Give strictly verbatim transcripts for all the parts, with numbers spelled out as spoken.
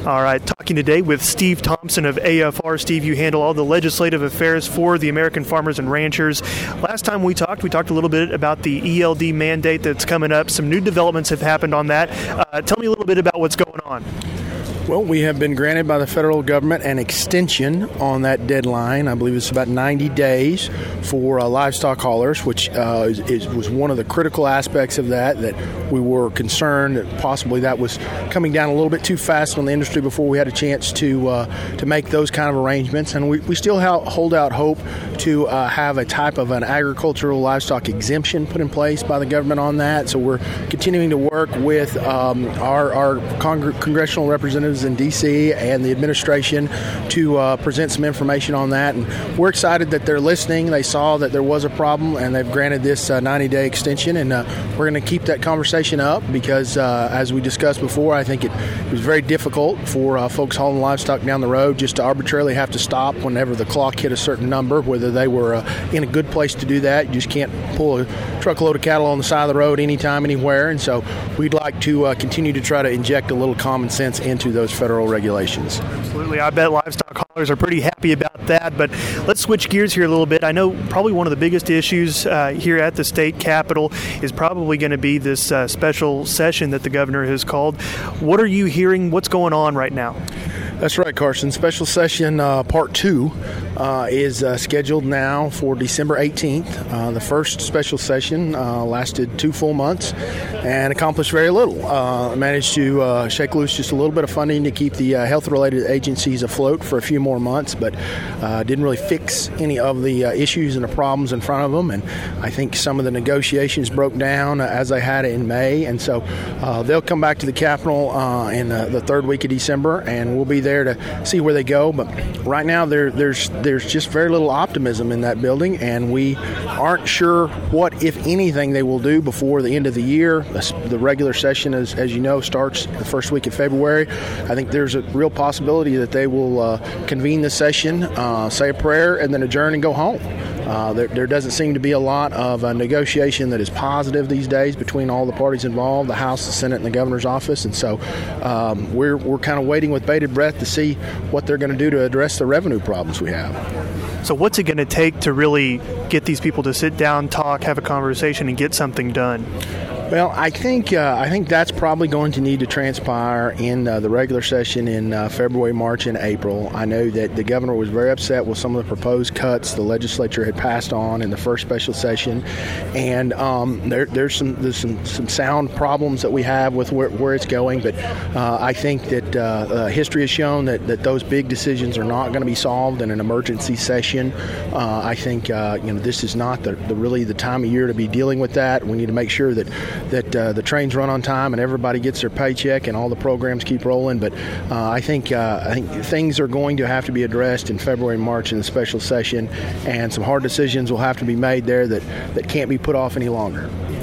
All right, talking today with Steve Thompson of A F R. Steve, you handle all the legislative affairs for the American Farmers and Ranchers. Last time we talked, we talked a little bit about the E L D mandate that's coming up. Some new developments have happened on that. Uh, tell me a little bit about what's going on. Well, we have been granted by the federal government an extension on that deadline. I believe it's about ninety days for uh, livestock haulers, which uh, is, is, was one of the critical aspects of that, that we were concerned that possibly that was coming down a little bit too fast on the industry before we had a chance to uh, to make those kind of arrangements. And we, we still ha- hold out hope to uh, have a type of an agricultural livestock exemption put in place by the government on that. So we're continuing to work with um, our, our congr- congressional representatives in D C and the administration to uh, present some information on that. And we're excited that they're listening. They saw that there was a problem, and they've granted this uh, ninety-day extension. And uh, we're going to keep that conversation up because, uh, as we discussed before, I think it, it was very difficult for uh, folks hauling livestock down the road just to arbitrarily have to stop whenever the clock hit a certain number, whether they were uh, in a good place to do that. You just can't pull a truckload of cattle on the side of the road anytime, anywhere. And so we'd like to uh, continue to try to inject a little common sense into those federal regulations. Absolutely. I bet livestock haulers are pretty happy about that. But let's switch gears here a little bit. I know probably one of the biggest issues uh, here at the state capitol is probably going to be this uh, special session that the governor has called. What are you hearing? What's going on right now? That's right, Carson. Special session uh, part two uh, is uh, scheduled now for December eighteenth. Uh, the first special session uh, lasted two full months and accomplished very little. Uh, managed to uh, shake loose just a little bit of funding to keep the uh, health-related agencies afloat for a few more months, but uh, didn't really fix any of the uh, issues and the problems in front of them. And I think some of the negotiations broke down uh, as they had it in May. And so uh, they'll come back to the Capitol uh, in uh, the third week of December, and we'll be there to see where they go. But right now there, there's there's just very little optimism in that building, and we aren't sure what, if anything, they will do before the end of the year. The regular session, as, as you know, starts the first week of February. I think there's a real possibility that they will uh, convene the session, uh, say a prayer, and then adjourn and go home. Uh, there, there doesn't seem to be a lot of uh, negotiation that is positive these days between all the parties involved, the House, the Senate, and the governor's office. And so um, we're we're kind of waiting with bated breath to see what they're going to do to address the revenue problems we have. So what's it going to take to really get these people to sit down, talk, have a conversation, and get something done? Well, I think uh, I think that's probably going to need to transpire in uh, the regular session in uh, February, March, and April. I know that the governor was very upset with some of the proposed cuts the legislature had passed on in the first special session, and um, there, there's some there's some, some sound problems that we have with where, where it's going. But uh, I think that uh, uh, history has shown that, that those big decisions are not going to be solved in an emergency session. Uh, I think uh, you know this is not the, the really the time of year to be dealing with that. We need to make sure that. that uh, the trains run on time and everybody gets their paycheck and all the programs keep rolling. But uh, I think uh, I think things are going to have to be addressed in February and March in the special session, and some hard decisions will have to be made there that, that can't be put off any longer.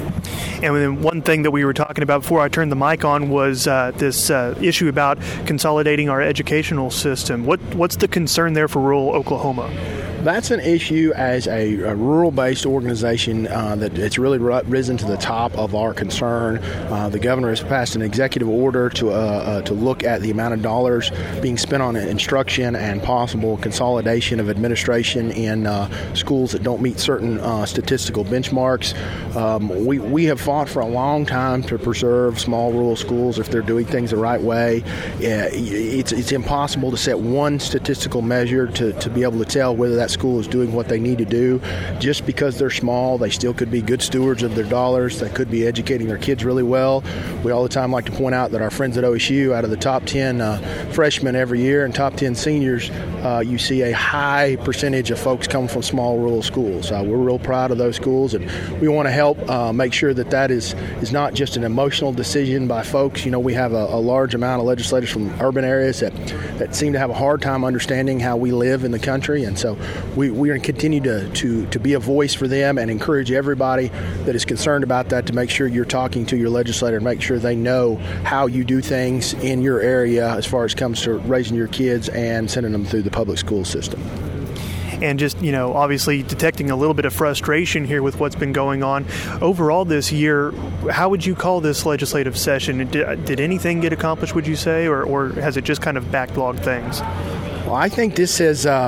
And then one thing that we were talking about before I turned the mic on was uh, this uh, issue about consolidating our educational system. What What's the concern there for rural Oklahoma? That's an issue as a, a rural-based organization uh, that it's really risen to the top of our concern. Uh, the governor has passed an executive order to uh, uh, to look at the amount of dollars being spent on instruction and possible consolidation of administration in uh, schools that don't meet certain uh, statistical benchmarks. Um, we we have fought for a long time to preserve small rural schools if they're doing things the right way. Uh, it's it's impossible to set one statistical measure to, to be able to tell whether that school is doing what they need to do. Just because they're small, they still could be good stewards of their dollars. They could be educating their kids really well. We all the time like to point out that our friends at O S U, out of the top ten uh, freshmen every year and top ten seniors, uh, you see a high percentage of folks come from small rural schools. Uh, we're real proud of those schools, and we want to help uh, make sure that that is, is not just an emotional decision by folks. You know, we have a, a large amount of legislators from urban areas that, that seem to have a hard time understanding how we live in the country, and so We, we are going to continue to, to, to be a voice for them and encourage everybody that is concerned about that to make sure you're talking to your legislator and make sure they know how you do things in your area as far as comes to raising your kids and sending them through the public school system. and just, you know, obviously detecting a little bit of frustration here with what's been going on. Overall this year, how would you call this legislative session? Did, did anything get accomplished, would you say, or, or has it just kind of backlogged things? Well, I think this has uh,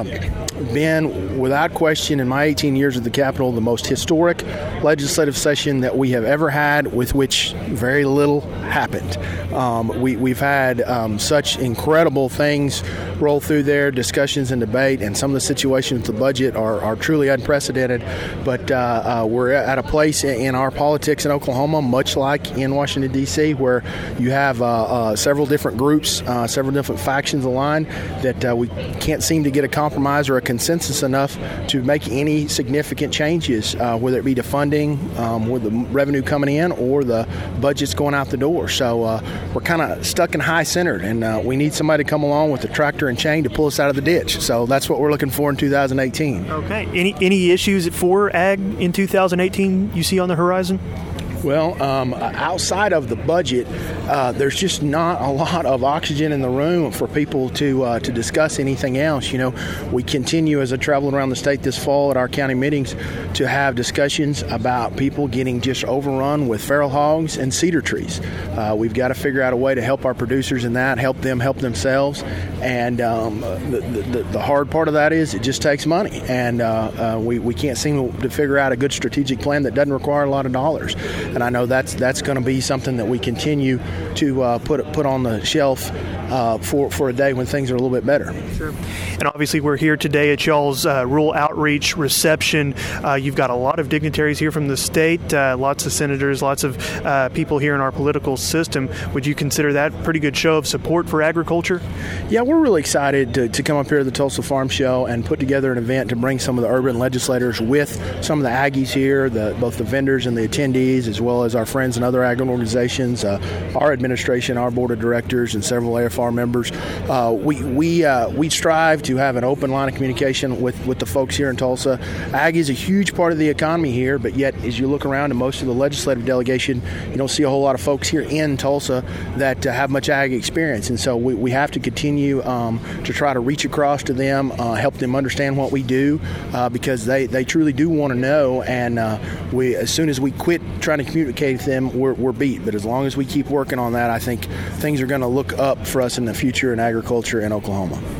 been, without question, in my eighteen years at the Capitol, the most historic legislative session that we have ever had, with which very little happened. Um, we, we've had um, such incredible things roll through there, discussions and debate, and some of the situations with the budget are, are truly unprecedented. But uh, uh, we're at a place in our politics in Oklahoma, much like in Washington, D C, where you have uh, uh, several different groups, uh, several different factions aligned, that uh, we can't seem to get a compromise or a consensus enough to make any significant changes, uh, whether it be to funding, um, with the revenue coming in, or the budgets going out the door. So uh, we're kind of stuck in high centered, and uh, we need somebody to come along with the tractor and chain to pull us out of the ditch. So that's what we're looking for in two thousand eighteen. Okay. Any any issues for ag in two thousand eighteen you see on the horizon? Well, um, outside of the budget, uh, there's just not a lot of oxygen in the room for people to uh, to discuss anything else. You know, we continue, as I traveled around the state this fall at our county meetings, to have discussions about people getting just overrun with feral hogs and cedar trees. Uh, we've got to figure out a way to help our producers in that, help them help themselves. And um, the, the, the hard part of that is it just takes money. And uh, uh, we, we can't seem to figure out a good strategic plan that doesn't require a lot of dollars. And I know that's that's going to be something that we continue to uh, put put on the shelf uh, for for a day when things are a little bit better. Sure. And obviously, we're here today at y'all's uh, rural outreach reception. Uh, you've got a lot of dignitaries here from the state, uh, lots of senators, lots of uh, people here in our political system. Would you consider that a pretty good show of support for agriculture? Yeah, we're really excited to, to come up here to the Tulsa Farm Show and put together an event to bring some of the urban legislators with some of the Aggies here, the, both the vendors and the attendees, as well as our friends and other ag organizations, uh, our administration, our board of directors, and several A F R members. Uh, we we uh, we strive to have an open line of communication with, with the folks here in Tulsa. Ag is a huge part of the economy here, but yet as you look around in most of the legislative delegation, you don't see a whole lot of folks here in Tulsa that uh, have much ag experience. And so we, we have to continue um, to try to reach across to them, uh, help them understand what we do, uh, because they, they truly do want to know. And uh, we as soon as we quit trying to communicate with them, we're, we're beat. But as long as we keep working on that, I think things are going to look up for us in the future in agriculture in Oklahoma.